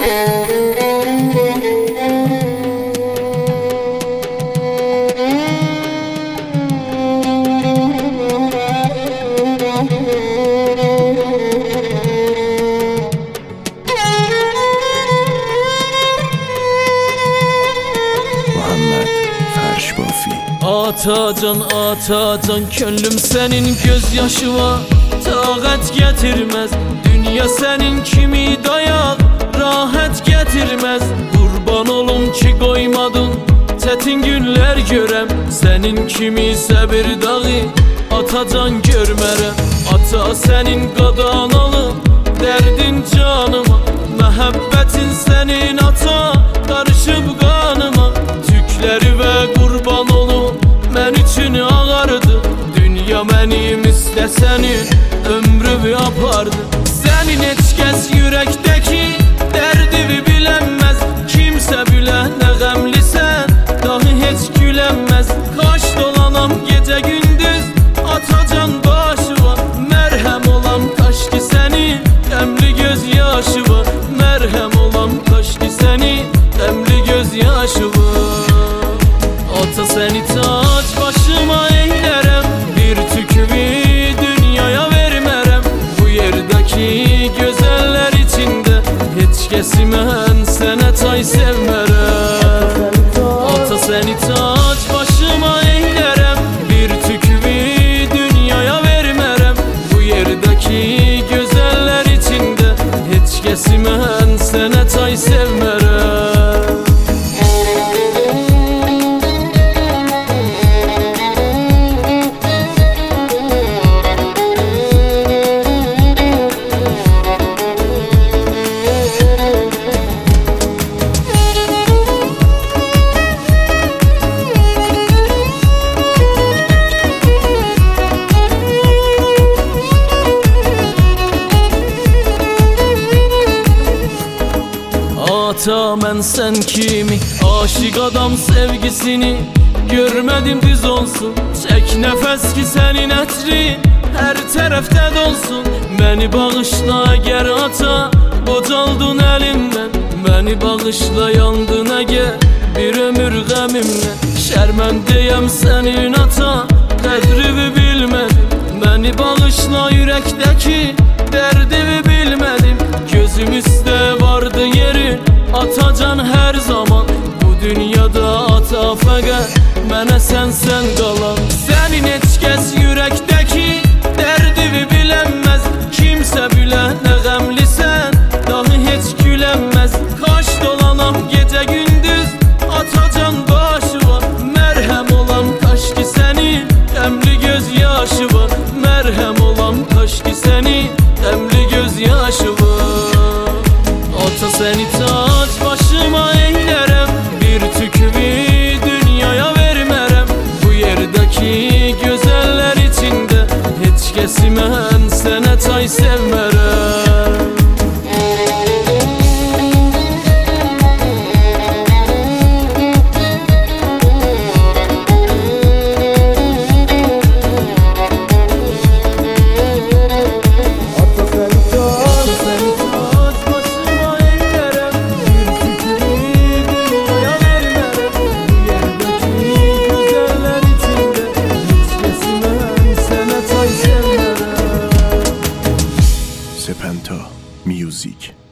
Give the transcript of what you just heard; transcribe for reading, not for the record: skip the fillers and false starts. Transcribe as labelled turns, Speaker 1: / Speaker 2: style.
Speaker 1: Atacan atacan könlüm senin gözyaşıva taqət getirmez. Dünya senin kimi dayak rahat getirmez. Kurban olum ki koymadın çetin günler görem. Senin kimi səbir dağı atacan görmərəm. Ata senin qadan alım dərdin canıma. Məhəbbətin senin ata qarışıb qanıma. Tükləri və qurban olum mən üçün ağardı. Dünya mənim istəsənin ömrümü apardı. Sənin heç kəs ürəkdəki dərdimi bilənməz. Kimsə bilən nə qəmlisən dahi heç gülənməz. Kaş dolanam gecə gündüz atacan başıva. Mərhəm olam kaş ki sənin qəmli göz yaşıva. Mərhəm olam kaş ki sənin qəmli göz yaşıva. Ata səni tac başıma eylərəm. Bir tükümü dünyaya vermərəm. Bu yerdəki gözəllər içində heç kəsi mən sənə tay sevmərəm. Ata səni tac başıma eylərəm. Bir tükümü dünyaya vermərəm. Bu yerdəki gözəllər içində heç kəsi mən sənə tay sevmərəm. Ata mən sən kimi aşık adam sevgisini görmədim düz olsun. Çək nəfəs ki sənin ətrin hər tərəfdə dolsun. Məni bağışla əgər ata qocaldın əlimdən. Məni bağışla yandın əgər bir ömür qəmimlə. Şərməndəyəm sənin ata qədrimi bilmədim. Məni bağışla ürəkdəki dərdimi bilmədim. Gözüm üstə vardı yerin atacan hər zaman. Bu dünyada ata fəqət mənə sən qalan. Sənin heç kəs ürəkdəki dərdimi bilənməz. Kimsə bilən nə qəmlisən dahi heç gülənməz. Kaş dolanam gecə gündüz atacan başıva. Mərhəm olam kaş ki sənin qəmli göz yaşıva. Mərhəm olam kaş ki sənin qəmli göz yaşıva. Ata səni tac başıma eylərəm. Bir tükümü dünyaya vermərəm. Bu yerdəki gözəllər içində heç kəsi mən sənə tay sevmərəm.
Speaker 2: Sepento Music.